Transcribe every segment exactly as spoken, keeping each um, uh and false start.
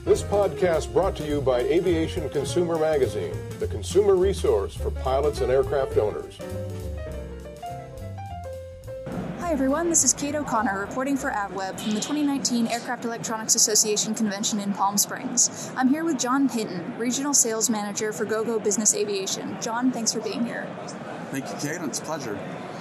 This podcast brought to you by Aviation Consumer Magazine, the consumer resource for pilots and aircraft owners. Hi everyone, this is Kate O'Connor reporting for AvWeb from the twenty nineteen Aircraft Electronics Association Convention in Palm Springs. I'm here with John Hinton, Regional Sales Manager for Gogo Business Aviation. John, thanks for being here. Thank you, Kate. It's a pleasure.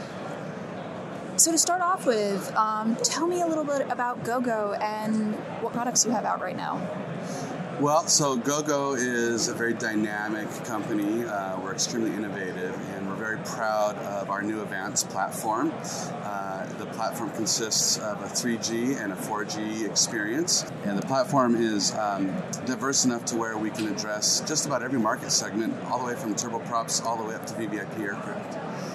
So to start off with, um, tell me a little bit about Gogo and what products you have out right now. Well, so Gogo is a very dynamic company. Uh, we're extremely innovative, and we're very proud of our new AVANCE platform. Uh, the platform consists of a three G and a four G experience, and the platform is um, diverse enough to where we can address just about every market segment, all the way from turboprops all the way up to V V I P aircraft.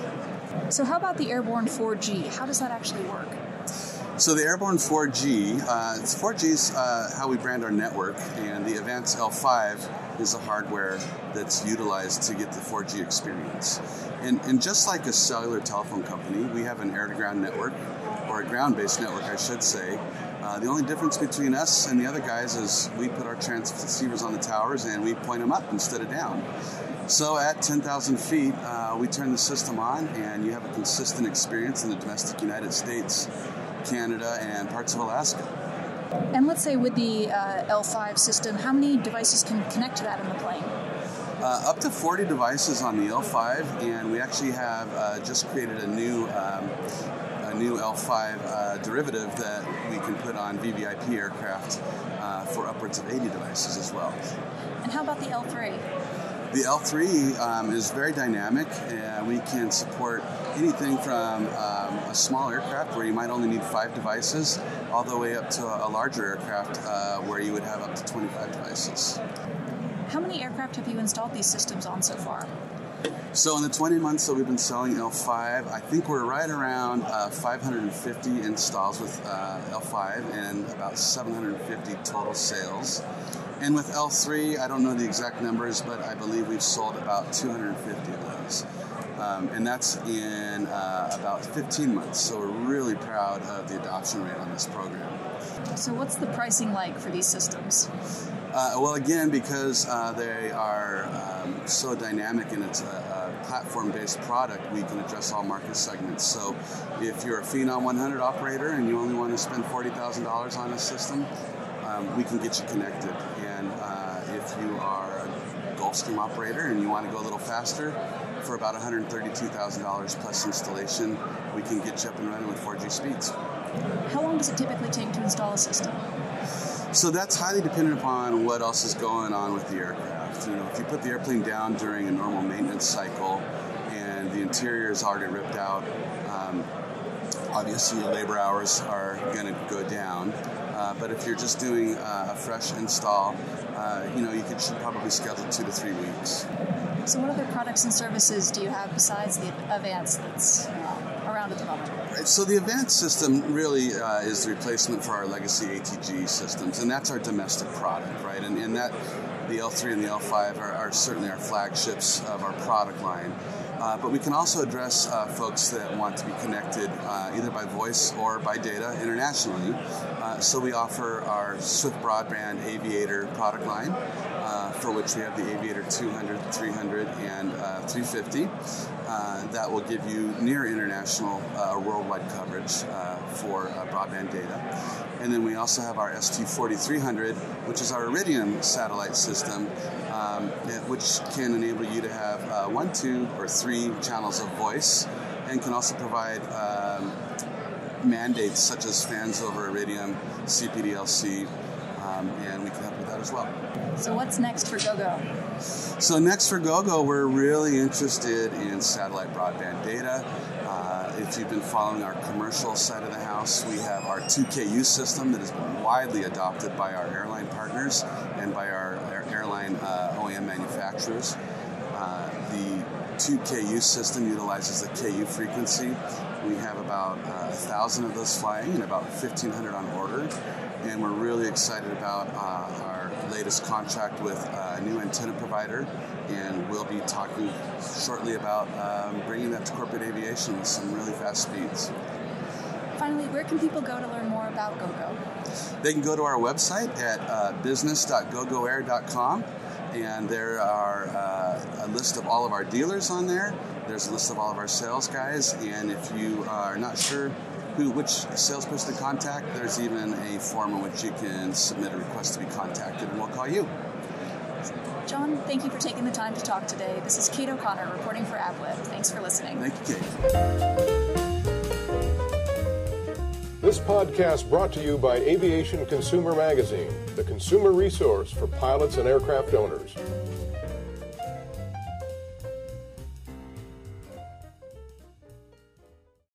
So how about the Airborne four G? How does that actually work? So the Airborne four G, uh, four G is uh, how we brand our network, and the AVANCE L five is the hardware that's utilized to get the four G experience. And, and just like a cellular telephone company, we have an air-to-ground network, or a ground-based network, I should say. Uh, the only difference between us and the other guys is we put our transceivers on the towers and we point them up instead of down. So at ten thousand feet, uh, we turn the system on, and you have a consistent experience in the domestic United States, Canada, and parts of Alaska. And let's say with the uh, L five system, how many devices can connect to that in the plane? Uh, up to forty devices on the L five, and we actually have uh, just created a new um, a new L five uh, derivative that we can put on V V I P aircraft uh, for upwards of eighty devices as well. And how about the L three? The L three um, is very dynamic, and we can support anything from um, a small aircraft where you might only need five devices all the way up to a larger aircraft uh, where you would have up to twenty-five devices. How many aircraft have you installed these systems on so far? So in the twenty months that we've been selling L five, I think we're right around uh, five hundred fifty installs with uh, L five and about seven hundred fifty total sales. And with L three, I don't know the exact numbers, but I believe we've sold about two hundred fifty of those. Um, and that's in uh, about fifteen months. So we're really proud of the adoption rate on this program. So what's the pricing like for these systems? Uh, well, again, because uh, they are um, so dynamic and it's a, a platform-based product, we can address all market segments. So if you're a Phenom one hundred operator and you only want to spend forty thousand dollars on a system, um, we can get you connected. And uh, if you are a Gulfstream operator and you want to go a little faster, for about one hundred thirty-two thousand dollars plus installation, we can get you up and running with four G speeds. How long does it typically take to install a system? So that's highly dependent upon what else is going on with the aircraft. You know, if you put the airplane down during a normal maintenance cycle and the interior is already ripped out, um, obviously your labor hours are going to go down. Uh, but if you're just doing uh, a fresh install, uh, you know, you could, should probably schedule two to three weeks. So what other products and services do you have besides the AVANCE that's uh, around at the moment? Right, so the AVANCE system really uh, is the replacement for our legacy A T G systems, and that's our domestic product, right? And, and that the L three and the L five are, are certainly our flagships of our product line. Uh, but we can also address uh, folks that want to be connected uh, either by voice or by data internationally. Uh, so we offer our Swift Broadband Aviator product line, uh, for which we have the Aviator two hundred, three hundred, and uh, three fifty. Uh, that will give you near international uh, worldwide coverage uh, for uh, broadband data. And then we also have our S T forty-three hundred, which is our Iridium satellite system, um, which can enable you to have uh, one, two, or three channels of voice, and can also provide um, mandates such as fans over Iridium, C P D L C, um, and we can help with that as well. So what's next for Gogo? So next for Gogo, we're really interested in satellite broadband data. Uh, if you've been following our commercial side of the house, we have our two K U system that has been widely adopted by our airline partners and by our, our airline uh, O E M manufacturers. Uh, the two K U system utilizes the K U frequency. We have about uh, one thousand of those flying and about fifteen hundred on order. And we're really excited about uh, our latest contract with a new antenna provider, and we'll be talking shortly about um, bringing that to corporate aviation with some really fast speeds. finally, where can people go to learn more about GoGo? They can go to our website at uh, business dot gogo air dot com, and there are uh, a list of all of our dealers on there. There's a list of all of our sales guys, and if you are not sure who, which salesperson to contact, there's even a form in which you can submit a request to be contacted, and we'll call you. John, thank you for taking the time to talk today. This is Kate O'Connor reporting for AvWeb. Thanks for listening. Thank you, Kate. This podcast brought to you by Aviation Consumer Magazine, the consumer resource for pilots and aircraft owners.